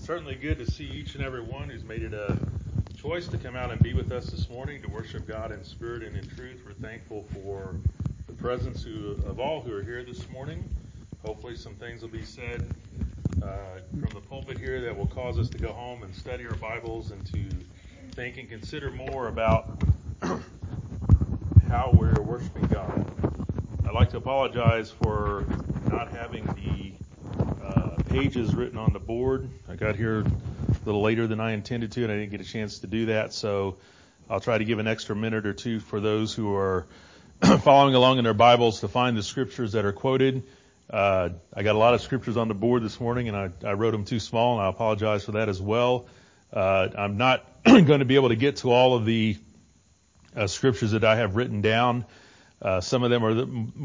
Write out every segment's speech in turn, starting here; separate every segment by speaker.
Speaker 1: Certainly good to see each and every one who's made it a choice to come out and be with us this morning to worship God in spirit and in truth. We're thankful for the presence of all who are here this morning. Hopefully some things will be said from the pulpit here that will cause us to go home and study our Bibles and to think and consider more about how we're worshiping God. I'd like to apologize for not having the pages written on the board. I got here a little later than I intended to, and I didn't get a chance to do that, so I'll try to give an extra minute or two for those who are following along in their Bibles to find the scriptures that are quoted. I got a lot of scriptures on the board this morning, and I wrote them too small, and I apologize for that as well. I'm not going to be able to get to all of the scriptures that I have written down. Some of them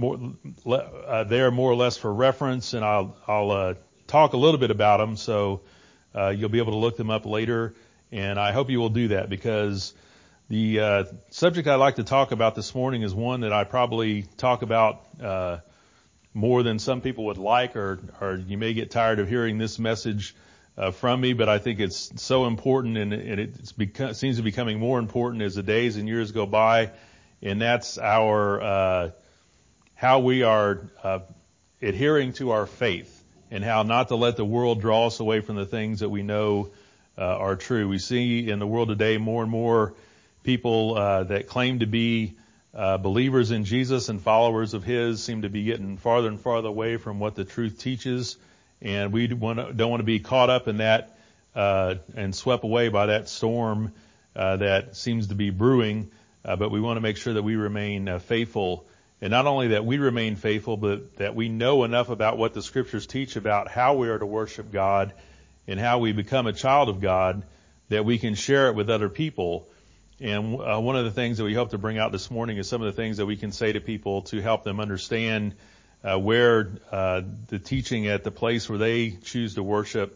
Speaker 1: are there more or less for reference, and I'll talk a little bit about them, so you'll be able to look them up later, and I hope you will do that, because the subject I'd like to talk about this morning is one that I probably talk about more than some people would like, or you may get tired of hearing this message from me, but I think it's so important, and it seems to be becoming more important as the days and years go by, and that's our how we are adhering to our faith, and how not to let the world draw us away from the things that we know are true. We see in the world today more and more people that claim to be believers in Jesus and followers of His seem to be getting farther and farther away from what the truth teaches, and we don't want to be caught up in that and swept away by that storm that seems to be brewing, but we want to make sure that we remain faithful. And not only that we remain faithful, but that we know enough about what the scriptures teach about how we are to worship God and how we become a child of God, that we can share it with other people. And one of the things that we hope to bring out this morning is some of the things that we can say to people to help them understand where the teaching at the place where they choose to worship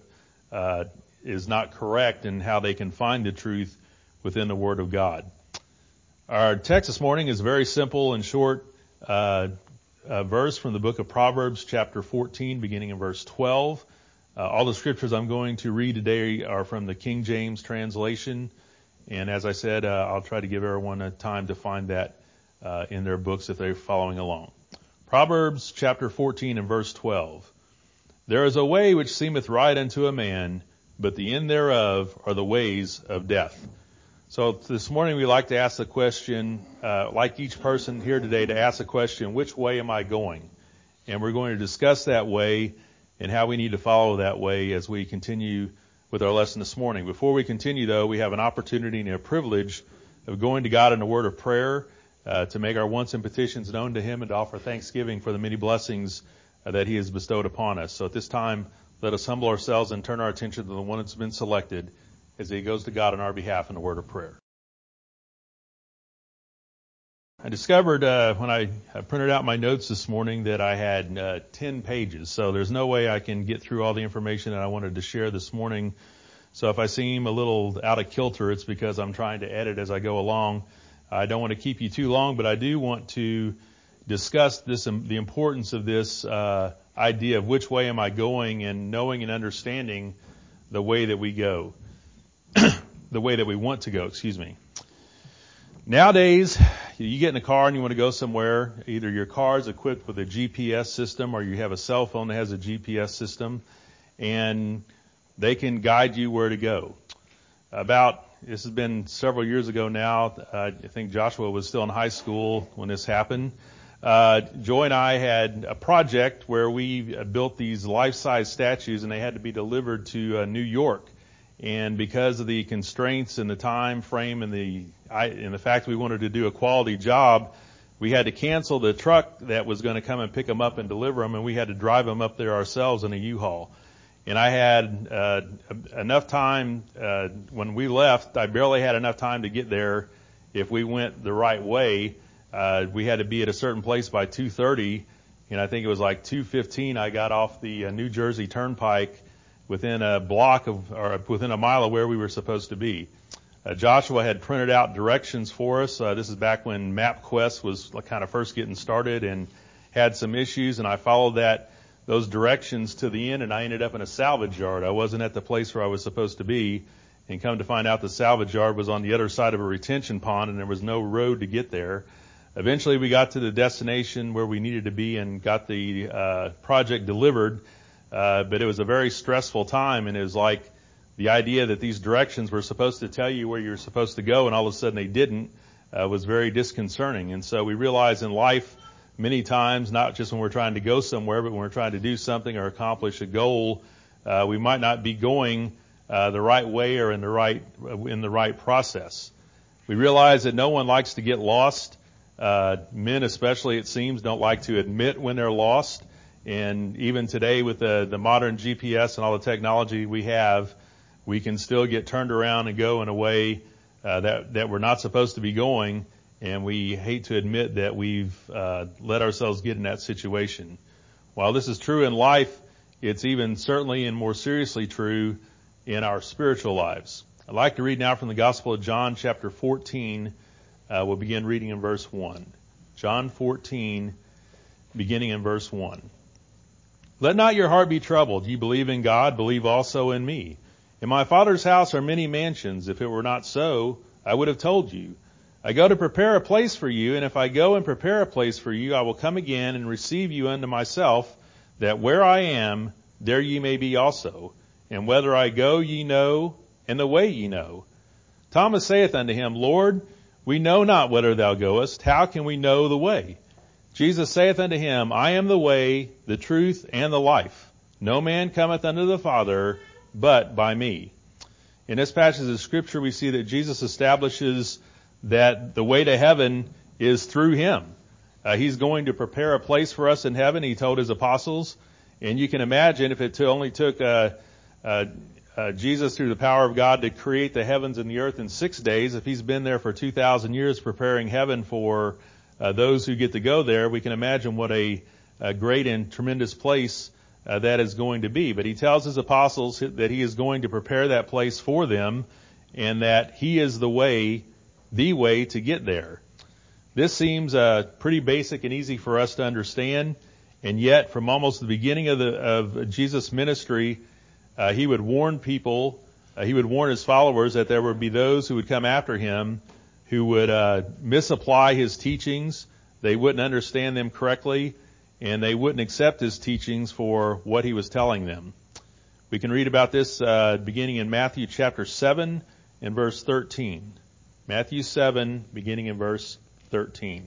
Speaker 1: is not correct, and how they can find the truth within the Word of God. Our text this morning is very simple and short. A verse from the book of Proverbs, chapter 14, beginning in verse 12. All the scriptures I'm going to read today are from the King James translation, and as I said, I'll try to give everyone a time to find that in their books if they're following along. Proverbs, chapter 14, and verse 12. There is a way which seemeth right unto a man, but the end thereof are the ways of death. So this morning we like to ask the question, like each person here today, to ask the question, which way am I going? And we're going to discuss that way and how we need to follow that way as we continue with our lesson this morning. Before we continue, though, we have an opportunity and a privilege of going to God in a word of prayer to make our wants and petitions known to Him and to offer thanksgiving for the many blessings that He has bestowed upon us. So at this time, let us humble ourselves and turn our attention to the one that's been selected as He goes to God on our behalf in a word of prayer. I discovered when I printed out my notes this morning that I had 10 pages, so there's no way I can get through all the information that I wanted to share this morning. So if I seem a little out of kilter, it's because I'm trying to edit as I go along. I don't want to keep you too long, but I do want to discuss this, the importance of this idea of which way am I going, and knowing and understanding the way that we go. The way that we want to go, Nowadays, you get in a car and you want to go somewhere. Either your car is equipped with a GPS system, or you have a cell phone that has a GPS system, and they can guide you where to go. This has been several years ago now. I think Joshua was still in high school when this happened. Joy and I had a project where we built these life-size statues, and they had to be delivered to New York. And because of the constraints and the time frame and the fact we wanted to do a quality job, we had to cancel the truck that was going to come and pick them up and deliver them, and we had to drive them up there ourselves in a U-Haul. And I had enough time when we left. I barely had enough time to get there if we went the right way. We had to be at a certain place by 2:30, and I think it was like 2:15 I got off the New Jersey Turnpike within a within a mile of where we were supposed to be. Joshua had printed out directions for us. This is back when MapQuest was kind of first getting started and had some issues, and I followed that those directions to the end, and I ended up in a salvage yard. I wasn't at the place where I was supposed to be, and come to find out the salvage yard was on the other side of a retention pond, and there was no road to get there. Eventually, we got to the destination where we needed to be and got the project delivered, but it was a very stressful time, and it was like the idea that these directions were supposed to tell you where you're supposed to go, and all of a sudden they didn't, was very disconcerting. And so we realize in life many times, not just when we're trying to go somewhere, but when we're trying to do something or accomplish a goal, we might not be going the right way or in the right process. We realize that no one likes to get lost. Men especially, it seems, don't like to admit when they're lost. And even today with the modern GPS and all the technology we have, we can still get turned around and go in a way that we're not supposed to be going, and we hate to admit that we've let ourselves get in that situation. While this is true in life, it's even certainly and more seriously true in our spiritual lives. I'd like to read now from the Gospel of John, chapter 14. We'll begin reading in verse 1. John 14, beginning in verse 1. Let not your heart be troubled. You believe in God, believe also in me. In my Father's house are many mansions. If it were not so, I would have told you. I go to prepare a place for you, and if I go and prepare a place for you, I will come again and receive you unto myself, that where I am, there ye may be also. And whither I go ye know, and the way ye know. Thomas saith unto him, Lord, we know not whither thou goest. How can we know the way? Jesus saith unto him, I am the way, the truth, and the life. No man cometh unto the Father but by me. In this passage of Scripture, we see that Jesus establishes that the way to heaven is through him. He's going to prepare a place for us in heaven, he told his apostles. And you can imagine if it only took Jesus through the power of God to create the heavens and the earth in 6 days, if he's been there for 2,000 years preparing heaven for those who get to go there, we can imagine what a great and tremendous place that is going to be. But he tells his apostles that he is going to prepare that place for them and that he is the way to get there. This seems pretty basic and easy for us to understand, and yet from almost the beginning of Jesus' ministry, he would warn people, he would warn his followers that there would be those who would come after him who would misapply his teachings. They wouldn't understand them correctly, and they wouldn't accept his teachings for what he was telling them. We can read about this beginning in Matthew chapter 7 and verse 13. Matthew 7, beginning in verse 13.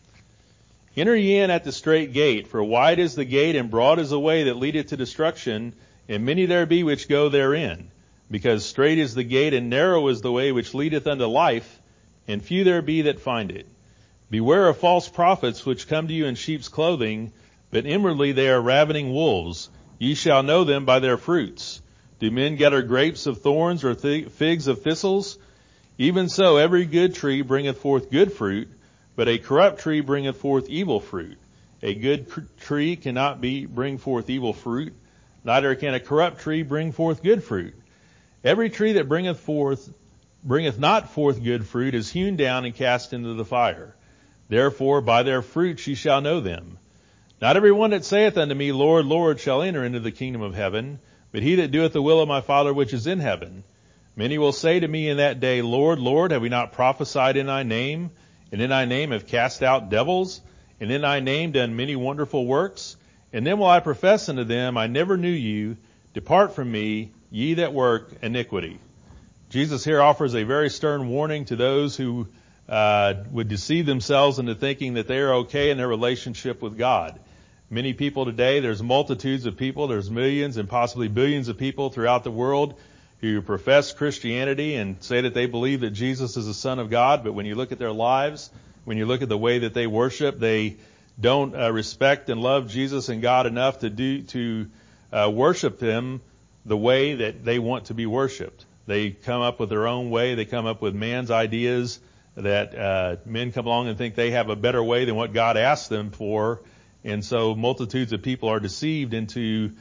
Speaker 1: Enter ye in at the strait gate, for wide is the gate and broad is the way that leadeth to destruction, and many there be which go therein. Because strait is the gate and narrow is the way which leadeth unto life, and few there be that find it. Beware of false prophets which come to you in sheep's clothing, but inwardly they are ravening wolves. Ye shall know them by their fruits. Do men gather grapes of thorns or figs of thistles? Even so, every good tree bringeth forth good fruit, but a corrupt tree bringeth forth evil fruit. A good tree cannot bring forth evil fruit, neither can a corrupt tree bring forth good fruit. Every tree that bringeth not forth good fruit is hewn down and cast into the fire. Therefore, by their fruits ye shall know them. Not every one that saith unto me, Lord, Lord, shall enter into the kingdom of heaven, but he that doeth the will of my Father which is in heaven. Many will say to me in that day, Lord, Lord, have we not prophesied in thy name, and in thy name have cast out devils, and in thy name done many wonderful works? And then will I profess unto them, I never knew you. Depart from me, ye that work iniquity. Jesus here offers a very stern warning to those who would deceive themselves into thinking that they are okay in their relationship with God. Many people today, there's multitudes of people, there's millions and possibly billions of people throughout the world who profess Christianity and say that they believe that Jesus is the Son of God, but when you look at their lives, when you look at the way that they worship, they don't respect and love Jesus and God enough to worship Him the way that they want to be worshipped. They come up with their own way. They come up with man's ideas that men come along and think they have a better way than what God asked them for. And so multitudes of people are deceived into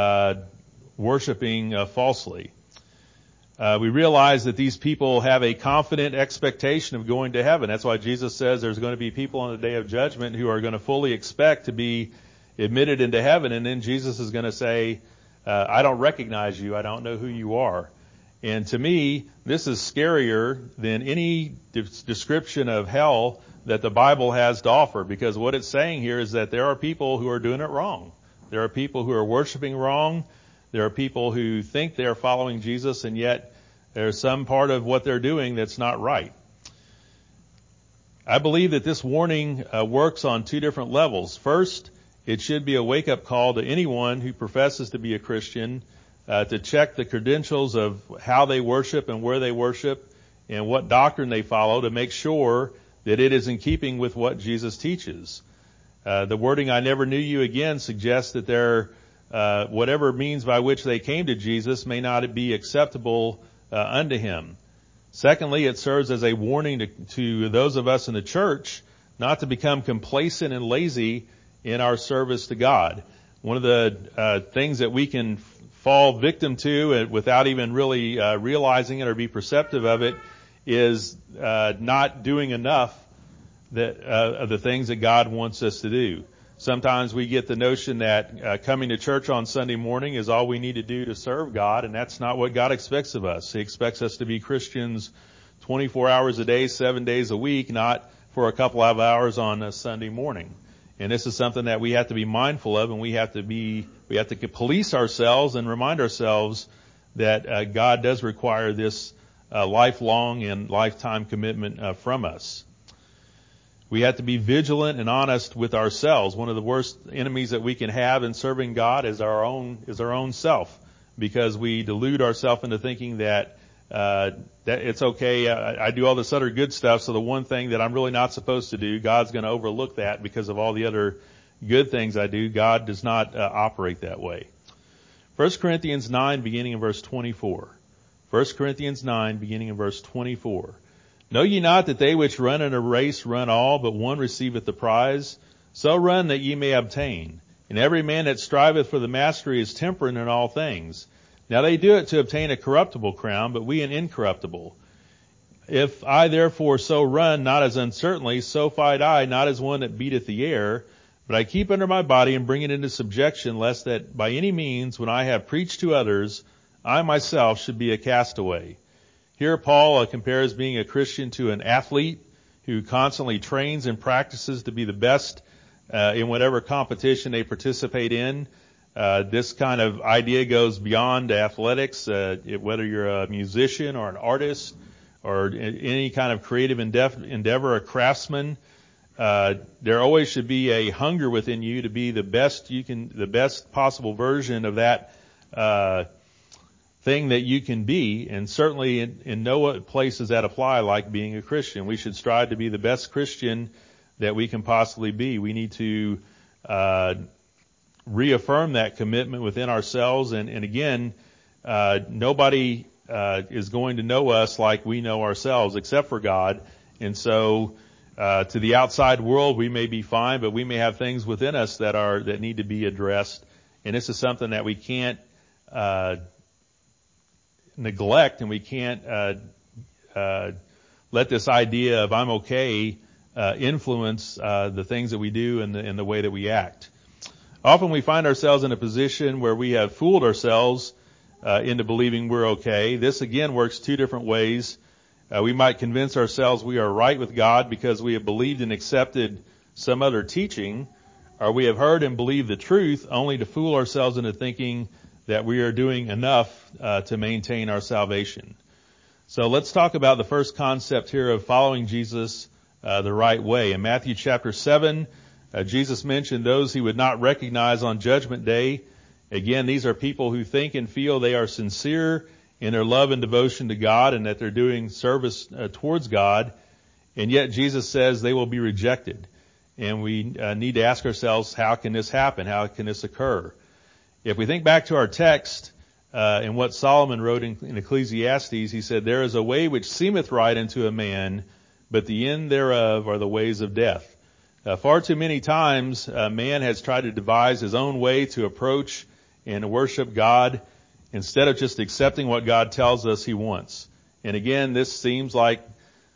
Speaker 1: worshiping falsely. We realize that these people have a confident expectation of going to heaven. That's why Jesus says there's going to be people on the day of judgment who are going to fully expect to be admitted into heaven, and then Jesus is going to say, I don't recognize you. I don't know who you are. And to me, this is scarier than any description of hell that the Bible has to offer, because what it's saying here is that there are people who are doing it wrong. There are people who are worshiping wrong. There are people who think they're following Jesus, and yet there's some part of what they're doing that's not right. I believe that this warning works on two different levels. First, it should be a wake-up call to anyone who professes to be a Christian to check the credentials of how they worship and where they worship and what doctrine they follow to make sure that it is in keeping with what Jesus teaches. The wording, I never knew you again, suggests that whatever means by which they came to Jesus may not be acceptable unto him. Secondly, it serves as a warning to those of us in the church not to become complacent and lazy in our service to God. One of the things that we can fall victim to without even really realizing it or be perceptive of it is not doing enough of the things that God wants us to do. Sometimes we get the notion that coming to church on Sunday morning is all we need to do to serve God, and that's not what God expects of us. He expects us to be Christians 24 hours a day, 7 days a week, not for a couple of hours on a Sunday morning. And this is something that we have to be mindful of, and we have to police ourselves and remind ourselves that God does require this lifelong and lifetime commitment from us. We have to be vigilant and honest with ourselves. One of the worst enemies that we can have in serving God is our own self, because we delude ourselves into thinking that it's okay. I do all this other good stuff, so the one thing that I'm really not supposed to do, God's going to overlook that because of all the other good things I do. God does not operate that way. 1 Corinthians 9, beginning in verse 24. 1 Corinthians 9, beginning in verse 24. Know ye not that they which run in a race run all, but one receiveth the prize? So run that ye may obtain. And every man that striveth for the mastery is temperate in all things. Now they do it to obtain a corruptible crown, but we an incorruptible. If I therefore so run, not as uncertainly, so fight I, not as one that beateth the air, but I keep under my body and bring it into subjection, lest that by any means, when I have preached to others, I myself should be a castaway. Here Paul compares being a Christian to an athlete who constantly trains and practices to be the best in whatever competition they participate in. This kind of idea goes beyond athletics, whether you're a musician or an artist or any kind of creative endeavor, a craftsman. There always should be a hunger within you to be the best possible version of that thing that you can be, and certainly in no place does that apply like being a Christian. We should strive to be the best Christian that we can possibly be. We need to reaffirm that commitment within ourselves, and again, nobody is going to know us like we know ourselves except for God. And so to the outside world we may be fine, but we may have things within us that need to be addressed, and this is something that we can't neglect, and we can't let this idea of I'm okay influence the things that we do and the way that we act. Often we find ourselves in a position where we have fooled ourselves into believing we're okay. This again works two different ways. We might convince ourselves we are right with God because we have believed and accepted some other teaching, or we have heard and believed the truth only to fool ourselves into thinking that we are doing enough to maintain our salvation. So let's talk about the first concept here of following Jesus the right way. In Matthew chapter 7, Jesus mentioned those he would not recognize on Judgment Day. Again, these are people who think and feel they are sincere in their love and devotion to God and that they're doing service towards God, and yet Jesus says they will be rejected. And we need to ask ourselves, how can this happen? How can this occur? If we think back to our text, and what Solomon wrote in Ecclesiastes, he said, there is a way which seemeth right unto a man, but the end thereof are the ways of death. Far too many times, man has tried to devise his own way to approach and to worship God instead of just accepting what God tells us he wants. And again, this seems like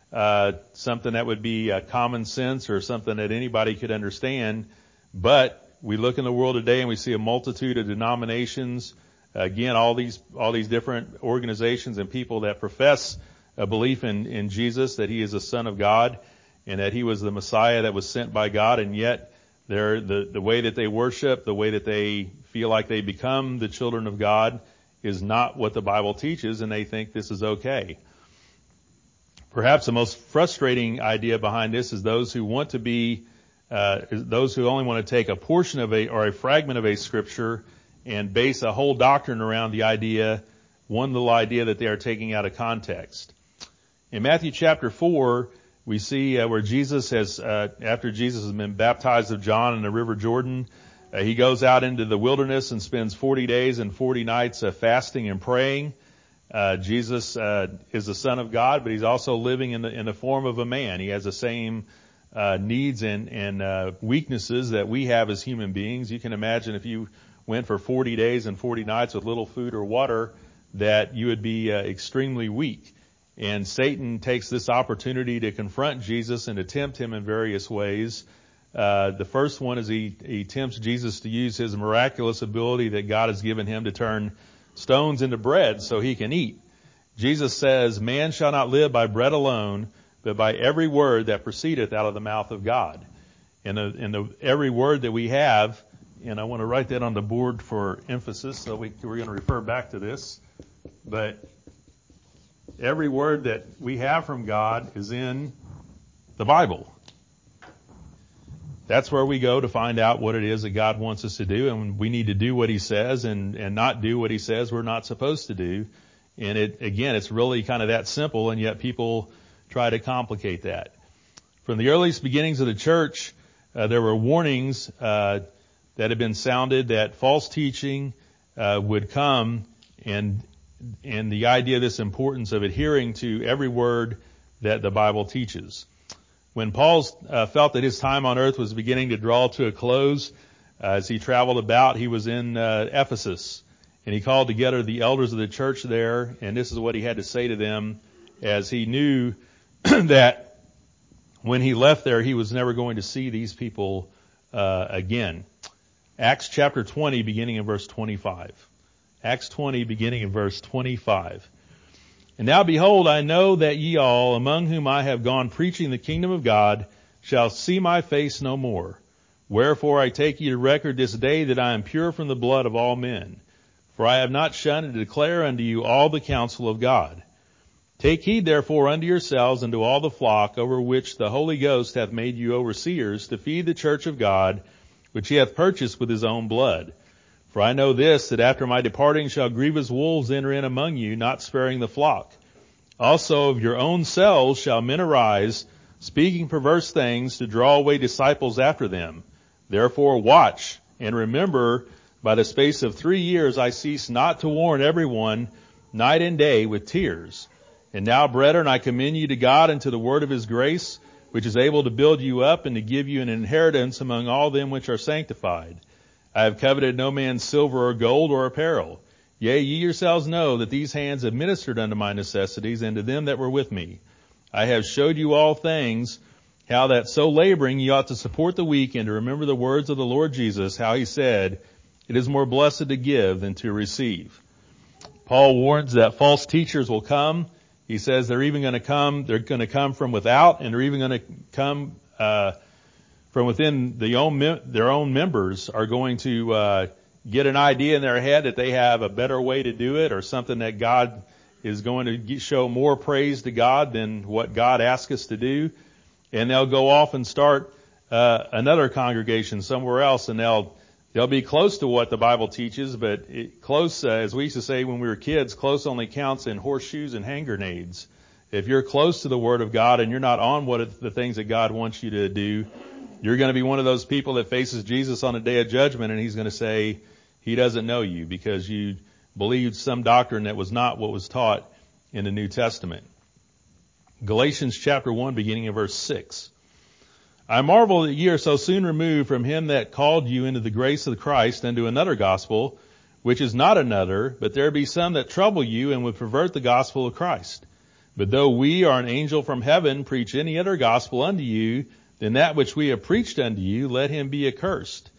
Speaker 1: something that would be common sense or something that anybody could understand, but We look in the world today and we see a multitude of denominations. Again, all these different organizations and people that profess a belief in Jesus, that he is the Son of God and that he was the Messiah that was sent by God, and yet the way that they worship, the way that they feel like they become the children of God is not what the Bible teaches, and they think this is okay. Perhaps the most frustrating idea behind this is those who want to be, those who only want to take a portion of or a fragment of a scripture and base a whole doctrine around the idea, one little idea that they are taking out of context. In Matthew chapter 4, we see where Jesus has, after Jesus has been baptized of John in the River Jordan, he goes out into the wilderness and spends 40 days and 40 nights fasting and praying. Jesus is the Son of God, but he's also living in the form of a man. He has the same needs and weaknesses that we have as human beings. You can imagine if you went for 40 days and 40 nights with little food or water, that you would be extremely weak. And Satan takes this opportunity to confront Jesus and to tempt him in various ways. The first one is he tempts Jesus to use his miraculous ability that God has given him to turn stones into bread so he can eat. Jesus says, "Man shall not live by bread alone, but by every word that proceedeth out of the mouth of God." And every word that we have, and I want to write that on the board for emphasis, so we're going to refer back to this, but every word that we have from God is in the Bible. That's where we go to find out what it is that God wants us to do, and we need to do what he says and not do what he says we're not supposed to do. And it's really kind of that simple, and yet people try to complicate that. From the earliest beginnings of the church, there were warnings that had been sounded that false teaching would come, and the idea of this importance of adhering to every word that the Bible teaches. When Paul felt that his time on earth was beginning to draw to a close, as he traveled about, he was in Ephesus, and he called together the elders of the church there, and this is what he had to say to them, as he knew that when he left there, he was never going to see these people again. Acts chapter 20, beginning in verse 25. Acts 20, beginning in verse 25. "And now behold, I know that ye all, among whom I have gone preaching the kingdom of God, shall see my face no more. Wherefore I take ye to record this day that I am pure from the blood of all men. For I have not shunned to declare unto you all the counsel of God. Take heed therefore unto yourselves and to all the flock over which the Holy Ghost hath made you overseers, to feed the church of God, which he hath purchased with his own blood. For I know this, that after my departing shall grievous wolves enter in among you, not sparing the flock. Also of your own selves shall men arise, speaking perverse things, to draw away disciples after them. Therefore watch, and remember, by the space of 3 years I cease not to warn everyone, night and day, with tears. And now, brethren, I commend you to God and to the word of his grace, which is able to build you up and to give you an inheritance among all them which are sanctified. I have coveted no man's silver or gold or apparel. Yea, ye yourselves know that these hands have ministered unto my necessities and to them that were with me. I have showed you all things, how that so laboring ye ought to support the weak and to remember the words of the Lord Jesus, how he said, it is more blessed to give than to receive." Paul warns that false teachers will come. He says they're going to come from without, and they're even going to come from within their own members are going to get an idea in their head that they have a better way to do it, or something that God is going to show more praise to God than what God asks us to do. And they'll go off and start another congregation somewhere else, and they'll be close to what the Bible teaches, but close, as we used to say when we were kids, close only counts in horseshoes and hand grenades. If you're close to the Word of God and you're not on the things that God wants you to do, you're going to be one of those people that faces Jesus on the day of judgment, and he's going to say he doesn't know you because you believed some doctrine that was not what was taught in the New Testament. Galatians chapter 1, beginning in verse 6. "I marvel that ye are so soon removed from him that called you into the grace of Christ unto another gospel, which is not another, but there be some that trouble you and would pervert the gospel of Christ. But though we or an angel from heaven preach any other gospel unto you than that which we have preached unto you, let him be accursed.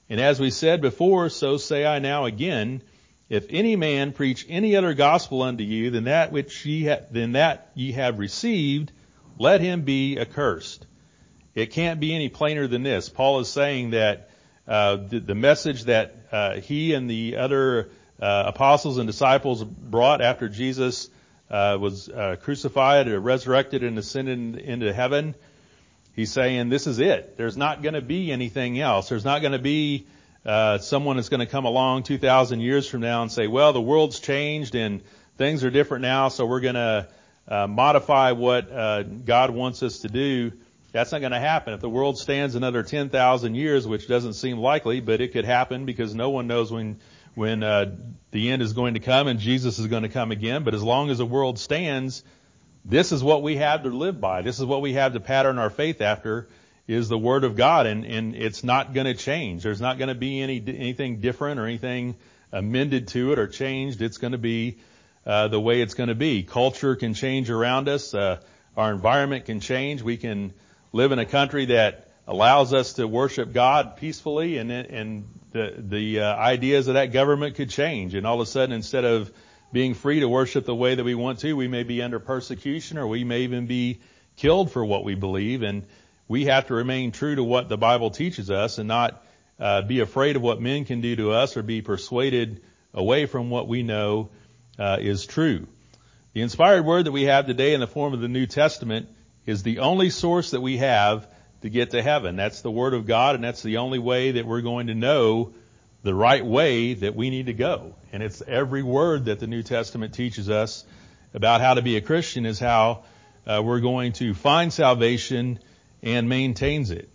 Speaker 1: And as we said before, so say I now again, if any man preach any other gospel unto you than that which ye have received, let him be accursed. It can't be any plainer than this. Paul is saying that the message that he and the other apostles and disciples brought after Jesus was crucified or resurrected and ascended into heaven, he's saying this is it. There's not going to be anything else. There's not going to be someone that's going to come along 2,000 years from now and say, well, the world's changed and things are different now, so we're going to modify what God wants us to do. That's not going to happen. If the world stands another 10,000 years, which doesn't seem likely, but it could happen because no one knows when the end is going to come and Jesus is going to come again. But as long as the world stands, this is what we have to live by. This is what we have to pattern our faith after, is the Word of God, and it's not going to change. There's not going to be anything different or anything amended to it or changed. It's going to be the way it's going to be. Culture can change around us. Our environment can change. We can live in a country that allows us to worship God peacefully, and the ideas of that government could change. And all of a sudden, instead of being free to worship the way that we want to, we may be under persecution, or we may even be killed for what we believe. And we have to remain true to what the Bible teaches us and not be afraid of what men can do to us or be persuaded away from what we know is true. The inspired word that we have today in the form of the New Testament is the only source that we have to get to heaven. That's the Word of God, and that's the only way that we're going to know the right way that we need to go. And it's every word that the New Testament teaches us about how to be a Christian is how we're going to find salvation and maintains it.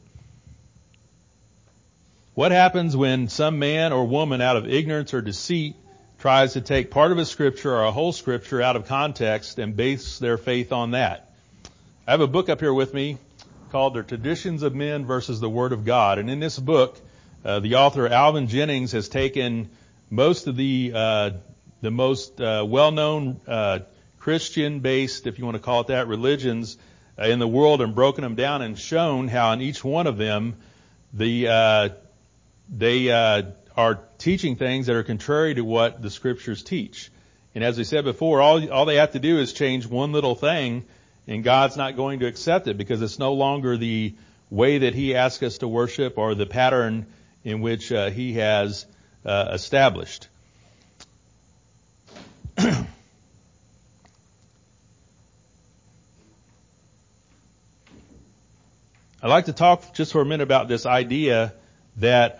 Speaker 1: What happens when some man or woman out of ignorance or deceit tries to take part of a scripture or a whole scripture out of context and base their faith on that? I have a book up here with me called The Traditions of Men versus the Word of God. And in this book, the author Alvin Jennings has taken most of the most well-known Christian-based, if you want to call it that, religions in the world and broken them down and shown how in each one of them they are teaching things that are contrary to what the Scriptures teach. And as we said before, all they have to do is change one little thing, and God's not going to accept it because it's no longer the way that He asks us to worship or the pattern in which He has established. I'd like to talk just for a minute about this idea that,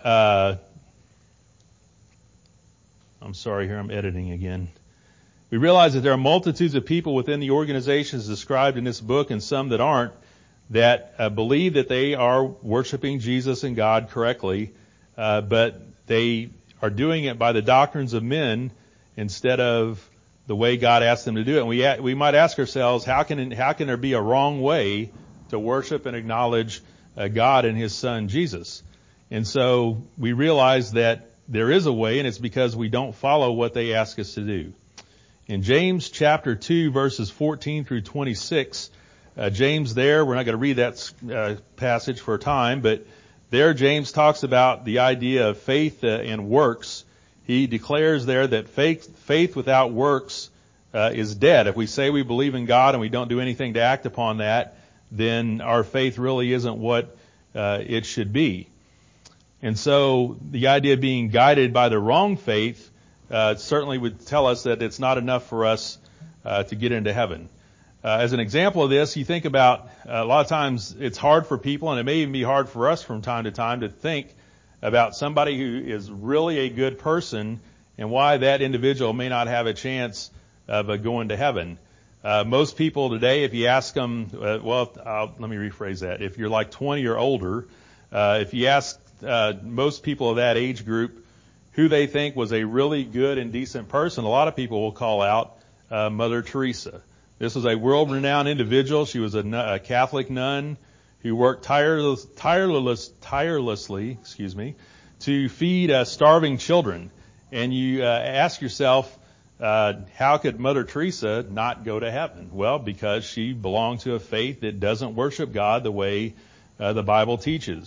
Speaker 1: I'm sorry, here I'm editing again. We realize that there are multitudes of people within the organizations described in this book and some that aren't, that believe that they are worshiping Jesus and God correctly, but they are doing it by the doctrines of men instead of the way God asked them to do it. And we might ask ourselves, how can there be a wrong way to worship and acknowledge God and His Son Jesus? And so we realize that there is a way, and it's because we don't follow what they ask us to do. In James chapter 2, verses 14 through 26, James there, we're not going to read that passage for time, but there James talks about the idea of faith and works. He declares there that faith without works is dead. If we say we believe in God and we don't do anything to act upon that, then our faith really isn't what it should be. And so the idea of being guided by the wrong faith certainly would tell us that it's not enough for us to get into heaven. As an example of this, you think about a lot of times it's hard for people, and it may even be hard for us from time to think about somebody who is really a good person and why that individual may not have a chance of going to heaven. Most people today, if you ask them, let me rephrase that. If you're like 20 or older, if you ask most people of that age group who they think was a really good and decent person, a lot of people will call out Mother Teresa. This was a world-renowned individual. She was a Catholic nun who worked tirelessly, to feed starving children. And you ask yourself, how could Mother Teresa not go to heaven? Well, because she belonged to a faith that doesn't worship God the way the Bible teaches.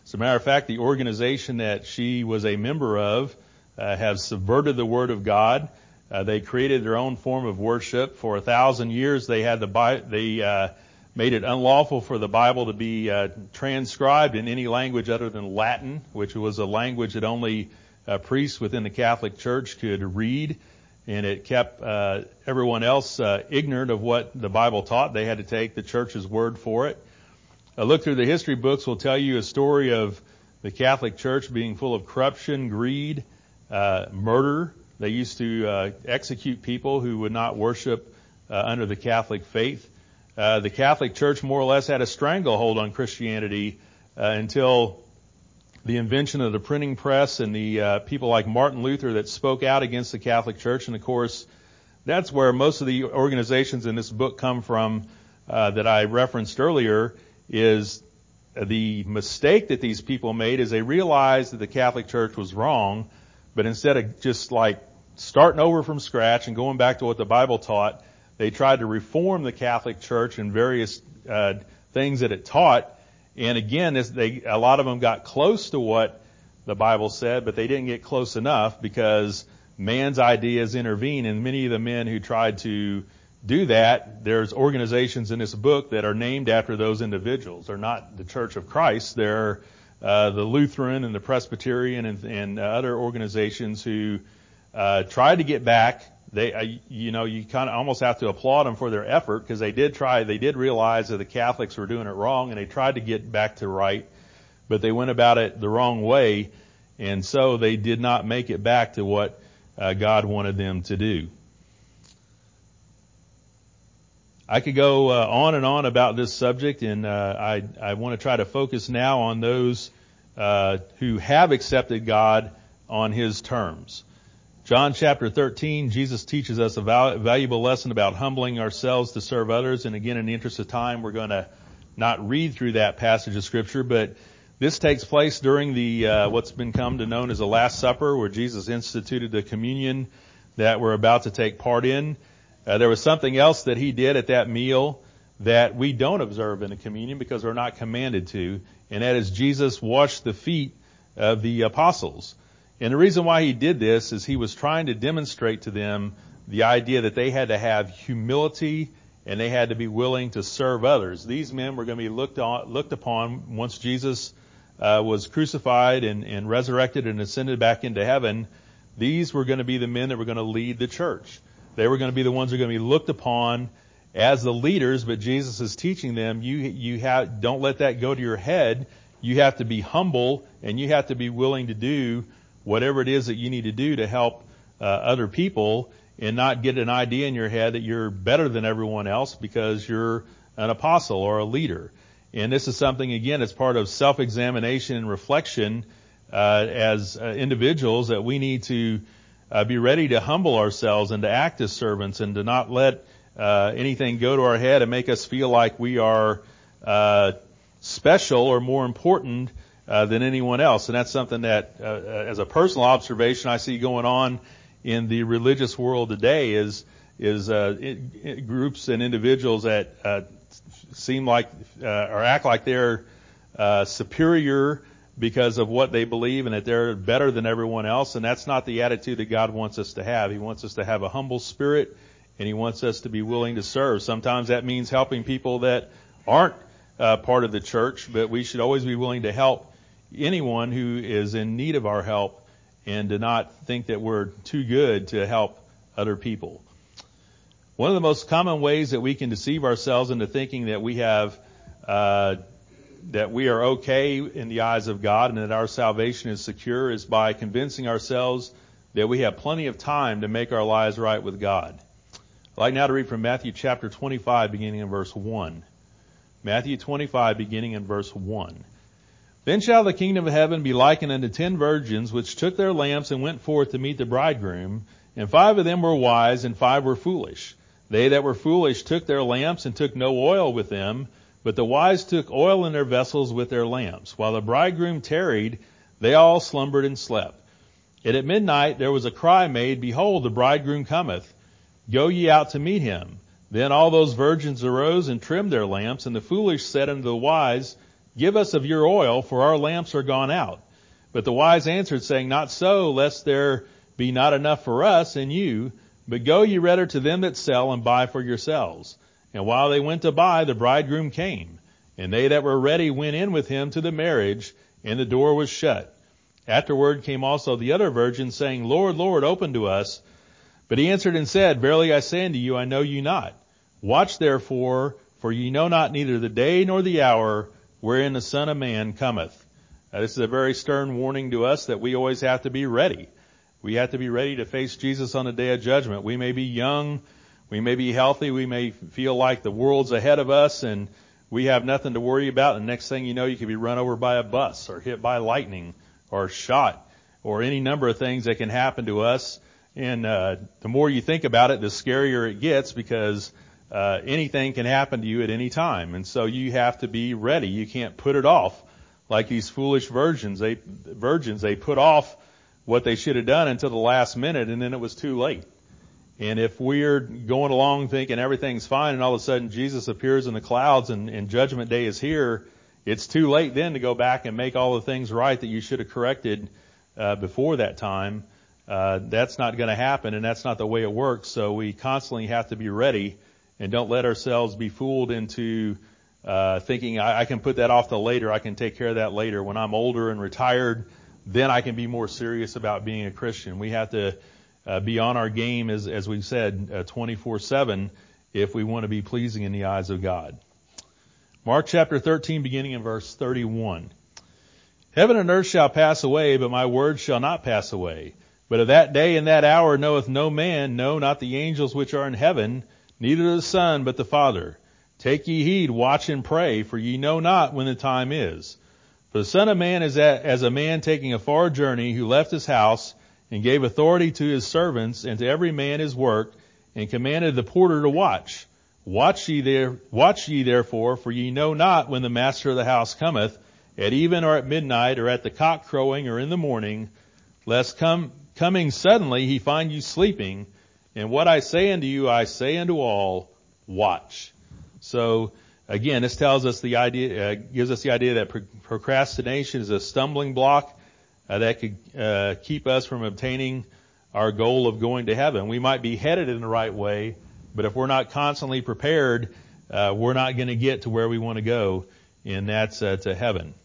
Speaker 1: As a matter of fact, the organization that she was a member of has subverted the Word of God. They created their own form of worship. For 1,000 years, they made it unlawful for the Bible to be transcribed in any language other than Latin, which was a language that only priests within the Catholic Church could read, and it kept everyone else ignorant of what the Bible taught. They had to take the Church's word for it. A look through the history books will tell you a story of the Catholic Church being full of corruption, greed, murder. They used to execute people who would not worship under the Catholic faith. The Catholic Church more or less had a stranglehold on Christianity until the invention of the printing press and the people like Martin Luther that spoke out against the Catholic Church. And of course, that's where most of the organizations in this book come from that I referenced earlier. Is the mistake that these people made is they realized that the Catholic Church was wrong, but instead of just like starting over from scratch and going back to what the Bible taught, they tried to reform the Catholic Church in various things that it taught. And again, a lot of them got close to what the Bible said, but they didn't get close enough because man's ideas intervene. And many of the men who tried to do that, there's organizations in this book that are named after those individuals. They're not the Church of Christ. They're the Lutheran and the Presbyterian and other organizations who tried to get back. You kind of almost have to applaud them for their effort because they did realize that the Catholics were doing it wrong and they tried to get back to right, but they went about it the wrong way, and so they did not make it back to what God wanted them to do. I could go on and on about this subject, and I want to try to focus now on those who have accepted God on His terms. John chapter 13, Jesus teaches us a valuable lesson about humbling ourselves to serve others. And again, in the interest of time, we're going to not read through that passage of Scripture, but this takes place during the what's been come to known as the Last Supper, where Jesus instituted the communion that we're about to take part in. There was something else that He did at that meal that we don't observe in the communion because we're not commanded to, and that is Jesus washed the feet of the apostles. And the reason why He did this is He was trying to demonstrate to them the idea that they had to have humility and they had to be willing to serve others. These men were going to be looked upon once Jesus was crucified and resurrected and ascended back into heaven. These were going to be the men that were going to lead the church. They were going to be the ones who are going to be looked upon as the leaders, but Jesus is teaching them, don't let that go to your head. You have to be humble and you have to be willing to do whatever it is that you need to do to help other people and not get an idea in your head that you're better than everyone else because you're an apostle or a leader. And this is something, again, it's part of self-examination and reflection as individuals that we need to be ready to humble ourselves and to act as servants and to not let anything go to our head and make us feel like we are special or more important than anyone else. And that's something that, as a personal observation, I see going on in the religious world today is groups and individuals that seem like or act like they're superior because of what they believe and that they're better than everyone else. And that's not the attitude that God wants us to have. He wants us to have a humble spirit, and He wants us to be willing to serve. Sometimes that means helping people that aren't part of the church, but we should always be willing to help anyone who is in need of our help and to not think that we're too good to help other people. One of the most common ways that we can deceive ourselves into thinking that we have that we are okay in the eyes of God and that our salvation is secure is by convincing ourselves that we have plenty of time to make our lives right with God. I'd like now to read from Matthew chapter 25, beginning in verse 1. Matthew 25, beginning in verse 1. Then shall the kingdom of heaven be likened unto 10 virgins, which took their lamps and went forth to meet the bridegroom. And 5 of them were wise, and 5 were foolish. They that were foolish took their lamps and took no oil with them, but the wise took oil in their vessels with their lamps. While the bridegroom tarried, they all slumbered and slept. And at midnight there was a cry made, Behold, the bridegroom cometh. Go ye out to meet him. Then all those virgins arose and trimmed their lamps, and the foolish said unto the wise, Give us of your oil, for our lamps are gone out. But the wise answered, saying, Not so, lest there be not enough for us and you, but go ye rather to them that sell and buy for yourselves. And while they went to buy, the bridegroom came. And they that were ready went in with him to the marriage, and the door was shut. Afterward came also the other virgins, saying, Lord, Lord, open to us. But he answered and said, Verily I say unto you, I know you not. Watch therefore, for ye know not neither the day nor the hour wherein the Son of Man cometh. This is a very stern warning to us that we always have to be ready. We have to be ready to face Jesus on the day of judgment. We may be young, we may be healthy, we may feel like the world's ahead of us and we have nothing to worry about. And the next thing you know, you could be run over by a bus or hit by lightning or shot or any number of things that can happen to us. And the more you think about it, the scarier it gets, because anything can happen to you at any time. And so you have to be ready. You can't put it off like these foolish virgins. They put off what they should have done until the last minute, and then it was too late. And if we're going along thinking everything's fine, and all of a sudden Jesus appears in the clouds and Judgment Day is here, it's too late then to go back and make all the things right that you should have corrected before that time. That's not going to happen, and that's not the way it works. So we constantly have to be ready, and don't let ourselves be fooled into thinking I can put that off till later. I can take care of that later. When I'm older and retired, then I can be more serious about being a Christian. We have to be on our game, as we've said, 24/7 if we want to be pleasing in the eyes of God. Mark chapter 13, beginning in verse 31. Heaven and earth shall pass away, but my words shall not pass away. But of that day and that hour knoweth no man, no, not the angels which are in heaven, neither the Son, but the Father. Take ye heed, watch and pray, for ye know not when the time is. For the Son of Man is as a man taking a far journey, who left his house, and gave authority to his servants, and to every man his work, and commanded the porter to watch. Watch ye therefore, for ye know not when the master of the house cometh, at even or at midnight, or at the cock crowing, or in the morning, lest coming suddenly he find you sleeping. And what I say unto you, I say unto all, watch. So again, this tells us the idea, gives us the idea that procrastination is a stumbling block that could keep us from obtaining our goal of going to heaven. We might be headed in the right way, but if we're not constantly prepared, we're not going to get to where we want to go, and that's to heaven.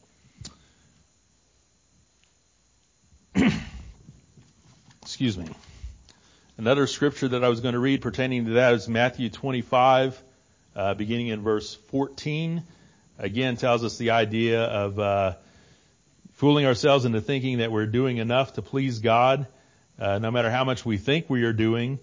Speaker 1: Excuse me. Another scripture that I was going to read pertaining to that is Matthew 25, beginning in verse 14. Again, tells us the idea of fooling ourselves into thinking that we're doing enough to please God. No matter how much we think we are doing,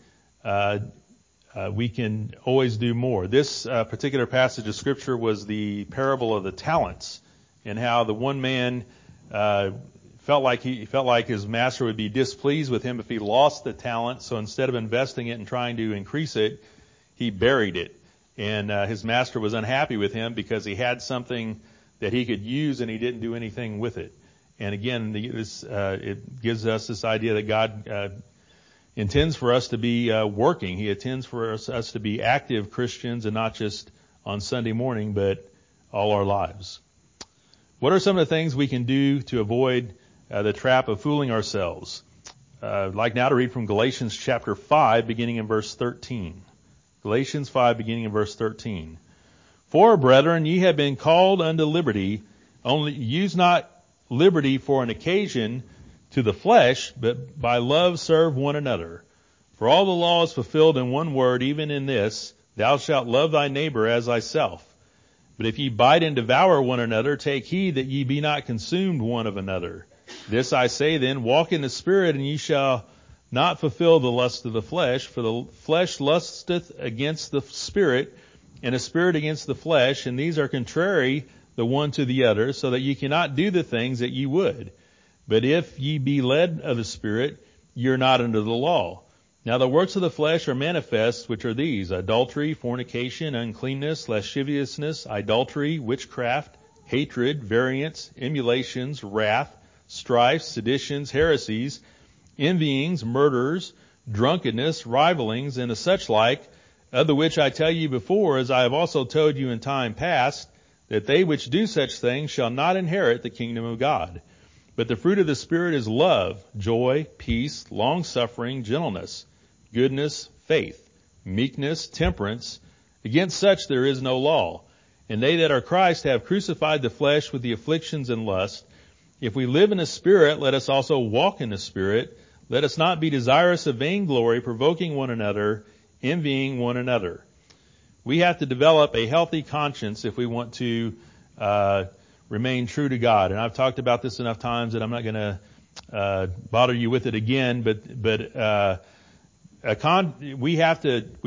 Speaker 1: we can always do more. This particular passage of scripture was the parable of the talents, and how the one man felt like his master would be displeased with him if he lost the talent. So instead of investing it and trying to increase it, he buried it. And his master was unhappy with him because he had something that he could use and he didn't do anything with it. And again, it gives us this idea that God intends for us to be working. He intends for us to be active Christians, and not just on Sunday morning, but all our lives. What are some of the things we can do to avoid the trap of fooling ourselves? I'd like now to read from Galatians chapter 5, beginning in verse 13. Galatians 5, beginning in verse 13. For, brethren, ye have been called unto liberty, only use not liberty for an occasion to the flesh, but by love serve one another. For all the law is fulfilled in one word, even in this, thou shalt love thy neighbor as thyself. But if ye bite and devour one another, take heed that ye be not consumed one of another. This I say then, walk in the Spirit, and ye shall not fulfill the lust of the flesh. For the flesh lusteth against the Spirit, and the Spirit against the flesh, and these are contrary the one to the other, so that ye cannot do the things that ye would. But if ye be led of the Spirit, ye are not under the law. Now the works of the flesh are manifest, which are these: adultery, fornication, uncleanness, lasciviousness, idolatry, witchcraft, hatred, variance, emulations, wrath, strife, seditions, heresies, envyings, murders, drunkenness, rivalings, and the such like, of the which I tell you before, as I have also told you in time past, that they which do such things shall not inherit the kingdom of God. But the fruit of the Spirit is love, joy, peace, long-suffering, gentleness, goodness, faith, meekness, temperance. Against such there is no law. And they that are Christ have crucified the flesh with the afflictions and lust. If we live in the Spirit, let us also walk in the Spirit. Let us not be desirous of vainglory, provoking one another, envying one another. We have to develop a healthy conscience if we want to remain true to God. And I've talked about this enough times that I'm not going to bother you with it again. But we have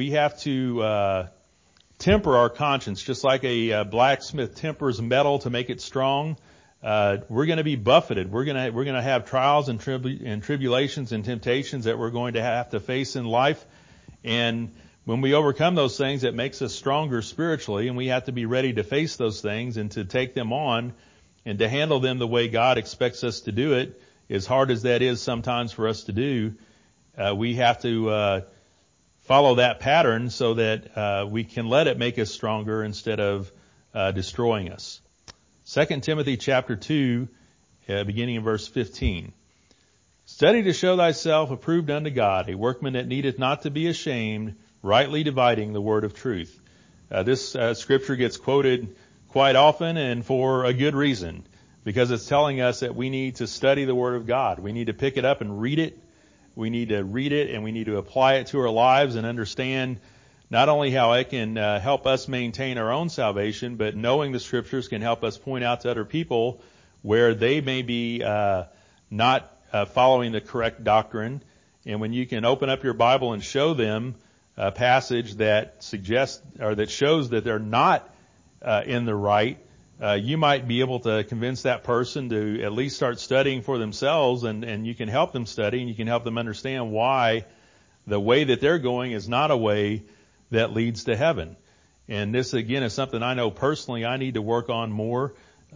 Speaker 1: to temper our conscience, just like a blacksmith tempers metal to make it strong. We're going to be buffeted. We're going to have trials and tribulations and temptations that we're going to have to face in life. And when we overcome those things, it makes us stronger spiritually, and we have to be ready to face those things and to take them on and to handle them the way God expects us to do it. As hard as that is sometimes for us to do, we have to follow that pattern so that we can let it make us stronger instead of destroying us. 2 Timothy chapter 2, beginning in verse 15. Study to show thyself approved unto God, a workman that needeth not to be ashamed, rightly dividing the word of truth. This scripture gets quoted quite often and for a good reason, because it's telling us that we need to study the word of God. We need to pick it up and read it. We need to read it and we need to apply it to our lives and understand not only how it can help us maintain our own salvation, but knowing the scriptures can help us point out to other people where they may be not following the correct doctrine. And when you can open up your Bible and show them a passage that suggests or that shows that they're not in the right, you might be able to convince that person to at least start studying for themselves, and you can help them study and you can help them understand why the way that they're going is not a way that leads to heaven. And this again is something I know personally I need to work on more.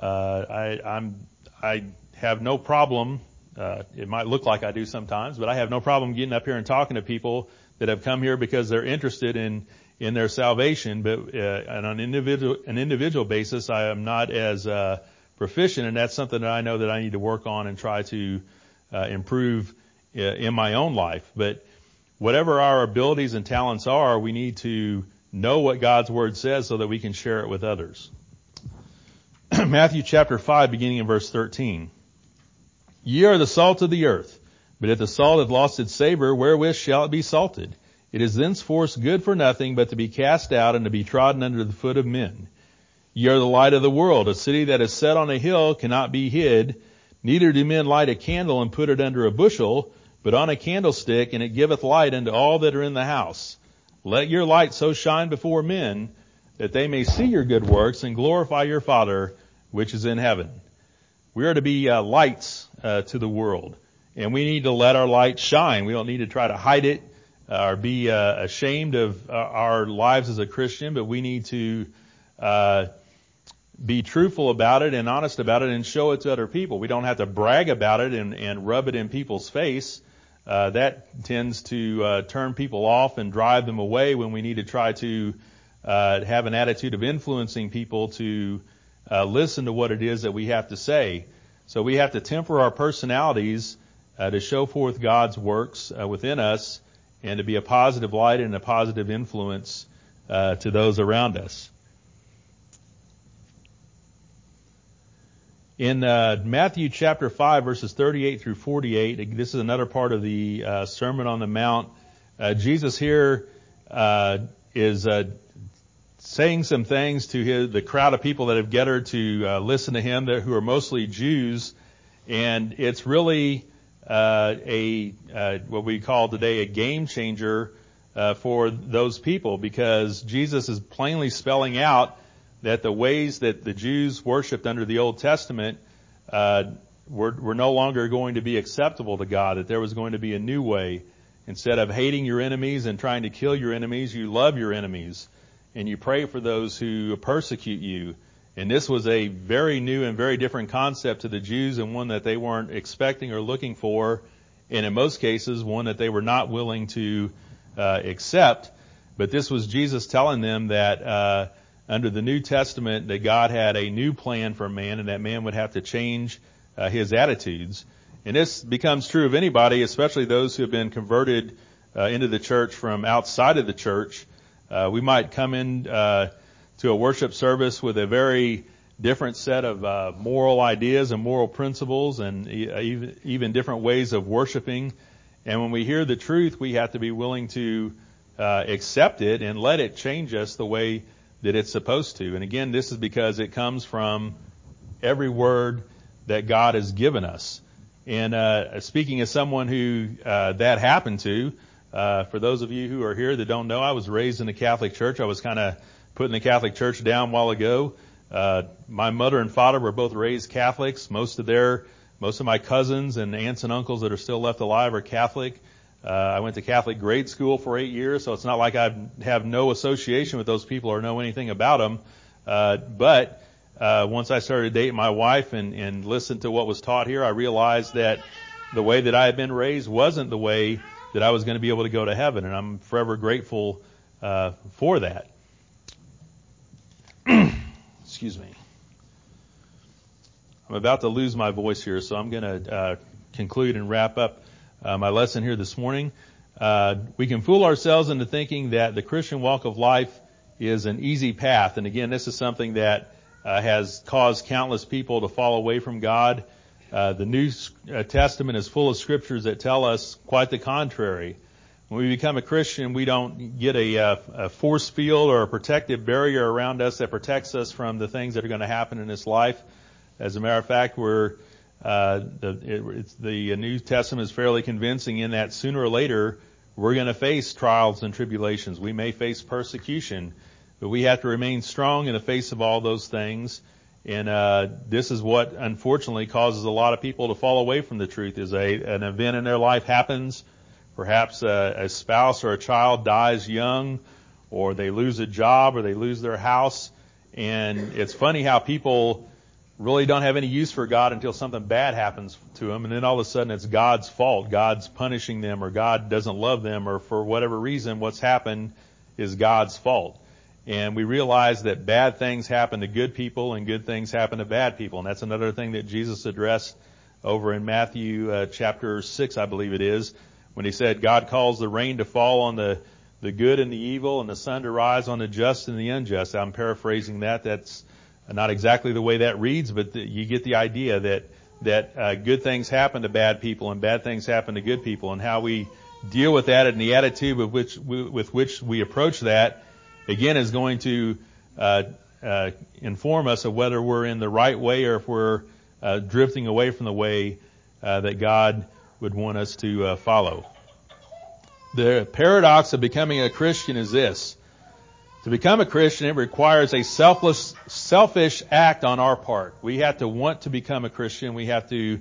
Speaker 1: I have no problem. It might look like I do sometimes, but I have no problem getting up here and talking to people that have come here because they're interested in their salvation. But on an individual basis, I am not as proficient, and that's something that I know that I need to work on and try to improve in my own life. But whatever our abilities and talents are, we need to know what God's Word says so that we can share it with others. Matthew chapter 5, beginning in verse 13. Ye are the salt of the earth, but if the salt hath lost its savor, wherewith shall it be salted? It is thenceforth good for nothing but to be cast out and to be trodden under the foot of men. Ye are the light of the world. A city that is set on a hill cannot be hid. Neither do men light a candle and put it under a bushel, but on a candlestick, and it giveth light unto all that are in the house. Let your light so shine before men that they may see your good works and glorify your Father which is in heaven. We are to be lights to the world, and we need to let our light shine. We don't need to try to hide it or be ashamed of our lives as a Christian, but we need to be truthful about it and honest about it and show it to other people. We don't have to brag about it and rub it in people's face. That tends to turn people off and drive them away when we need to try to have an attitude of influencing people to listen to what it is that we have to say. So we have to temper our personalities to show forth God's works within us and to be a positive light and a positive influence to those around us. In Matthew chapter 5, verses 38 through 48, this is another part of the Sermon on the Mount. Jesus here is saying some things to the crowd of people that have gathered to listen to him, who are mostly Jews, and it's really what we call today a game changer for those people, because Jesus is plainly spelling out that the ways that the Jews worshipped under the Old Testament were no longer going to be acceptable to God, that there was going to be a new way. Instead of hating your enemies and trying to kill your enemies, you love your enemies, and you pray for those who persecute you. And this was a very new and very different concept to the Jews, and one that they weren't expecting or looking for, and in most cases, one that they were not willing to accept. But this was Jesus telling them that under the New Testament that God had a new plan for man, and that man would have to change his attitudes. And this becomes true of anybody, especially those who have been converted into the church from outside of the church. We might come in to a worship service with a very different set of moral ideas and moral principles, and even different ways of worshiping. And when we hear the truth, we have to be willing to accept it and let it change us the way that it's supposed to. And again, this is because it comes from every word that God has given us. And speaking as someone who that happened to, for those of you who are here that don't know, I was raised in the Catholic Church. I was kind of putting the Catholic Church down a while ago. My mother and father were both raised Catholics. Most of my cousins and aunts and uncles that are still left alive are Catholic. I went to Catholic grade school for 8 years, so it's not like I have no association with those people or know anything about them. But once I started dating my wife and listened to what was taught here, I realized that the way that I had been raised wasn't the way that I was going to be able to go to heaven, and I'm forever grateful for that. Excuse me. I'm about to lose my voice here, so I'm going to conclude and wrap up my lesson here this morning. We can fool ourselves into thinking that the Christian walk of life is an easy path. And again, this is something that has caused countless people to fall away from God. The New Testament is full of scriptures that tell us quite the contrary. When we become a Christian, we don't get a force field or a protective barrier around us that protects us from the things that are going to happen in this life. As a matter of fact, the New Testament is fairly convincing in that sooner or later we're going to face trials and tribulations. We may face persecution, but we have to remain strong in the face of all those things. And this is what unfortunately causes a lot of people to fall away from the truth. Is an event in their life happens. Perhaps a spouse or a child dies young, or they lose a job, or they lose their house. And it's funny how people really don't have any use for God until something bad happens to them, and then all of a sudden it's God's fault. God's punishing them, or God doesn't love them, or for whatever reason what's happened is God's fault. And we realize that bad things happen to good people and good things happen to bad people. And that's another thing that Jesus addressed over in Matthew chapter 6, I believe it is, when he said God calls the rain to fall on the good and the evil, and the sun to rise on the just and the unjust. I'm paraphrasing that. That's not exactly the way that reads, but you get the idea that good things happen to bad people and bad things happen to good people, and how we deal with that and the attitude with which we approach that, again, is going to inform us of whether we're in the right way or if we're drifting away from the way that God would want us to follow. The paradox of becoming a Christian is this. To become a Christian, it requires a selfish act on our part. We have to want to become a Christian. We have to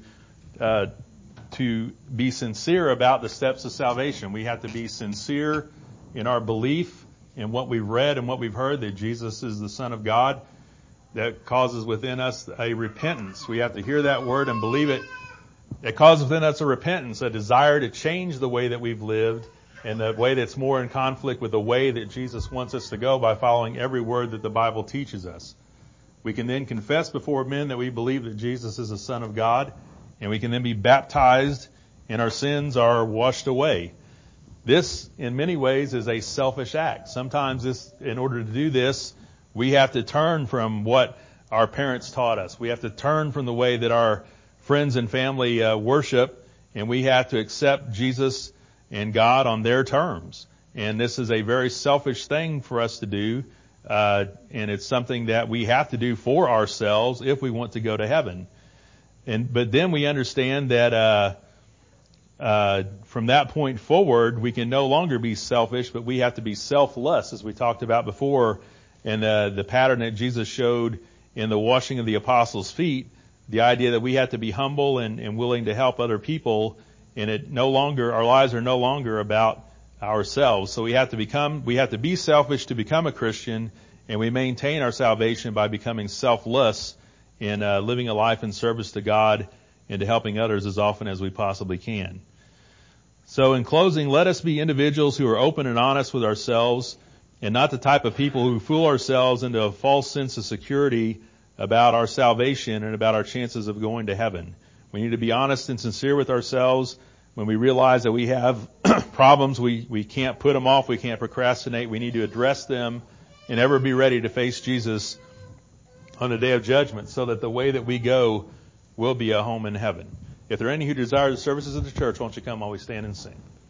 Speaker 1: be sincere about the steps of salvation. We have to be sincere in our belief in what we've read and what we've heard, that Jesus is the Son of God. That causes within us a repentance. We have to hear that word and believe it. It causes within us a repentance, a desire to change the way that we've lived, and the way that's more in conflict with the way that Jesus wants us to go by following every word that the Bible teaches us. We can then confess before men that we believe that Jesus is the Son of God, and we can then be baptized and our sins are washed away. This, in many ways, is a selfish act. Sometimes in order to do this, we have to turn from what our parents taught us. We have to turn from the way that our friends and family worship, and we have to accept Jesus and God on their terms. And this is a very selfish thing for us to do, and it's something that we have to do for ourselves if we want to go to heaven. But then we understand that from that point forward, we can no longer be selfish, but we have to be selfless, as we talked about before, and the pattern that Jesus showed in the washing of the apostles' feet, the idea that we have to be humble and willing to help other people. And our lives are no longer about ourselves. So we have to be selfish to become a Christian, and we maintain our salvation by becoming selfless in living a life in service to God and to helping others as often as we possibly can. So in closing, let us be individuals who are open and honest with ourselves and not the type of people who fool ourselves into a false sense of security about our salvation and about our chances of going to heaven. We need to be honest and sincere with ourselves. When we realize that we have problems, we can't put them off, we can't procrastinate, we need to address them and ever be ready to face Jesus on the day of judgment so that the way that we go will be a home in heaven. If there are any who desire the services of the church, won't you come while we stand and sing?